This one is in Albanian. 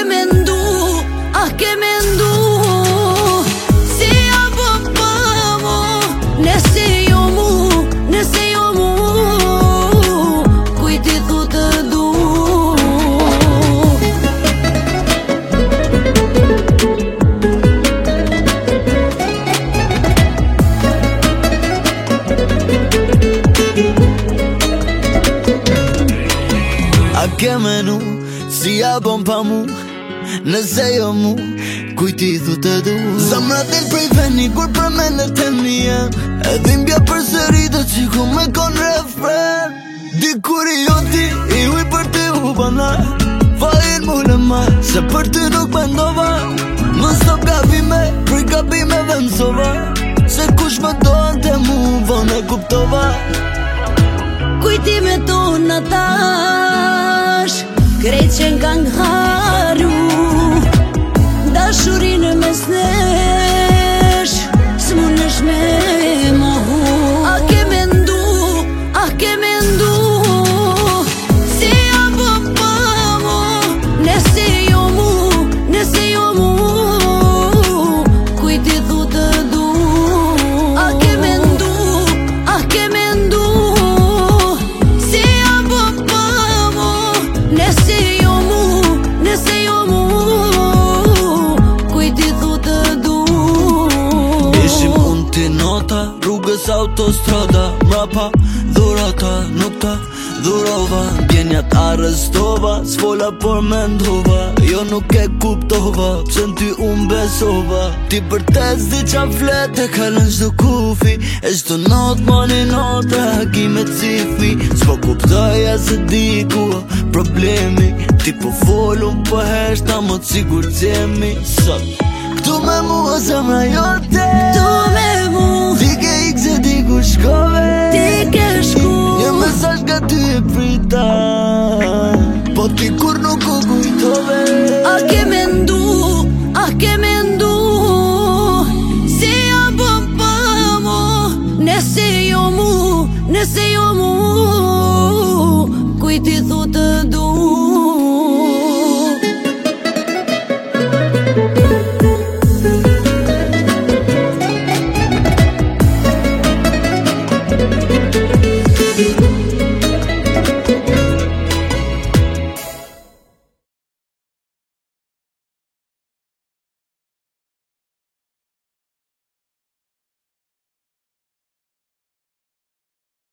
ke mendu, ke mendu si apo pamo, nëse jo mu, kujti thu të du. A ke menu, si a bon pa mu, nëse jo mu, kujti thu të du. Zamra del prej veni, kur për me në temi jem, edhe mbja për sëritë që ku me kon refren. Dikur i joti, i uj për ti u bana, fajin mu në ma, se për ty nuk mendova. Më stop gabime, për gabime dhe mësova, se kush më doan të mu, vone kuptova. Kujti me tonë tash, krejt që n'kan haru, dashurinë mes nesh, s'munësh me mohu. A ke mendu, si apo pamo, nëse jo mu, kujti thu të du. A ke mendu, si apo pamo, nëse jo mu, kujti thu të du. Ishim unë ti nota, rrugës autostrada, mrapa dhurata, nuk ta dhurova. Bjenjat arrestova, s'fola por mendova, jo nuk e kuptova, pse n'ty unë besova. Ti për te zdi qa flet e kalën qdo kufi, e qdo not mani not e hakime cifi. S'po kuptoja se di ku problemi, ti po folun po heshta mo t'sigur t'jemi sot. Këtu me mu o zemra jote, ti ke ik se ti ku shkove, ti ke shku. Një mesazh nga ty e prita.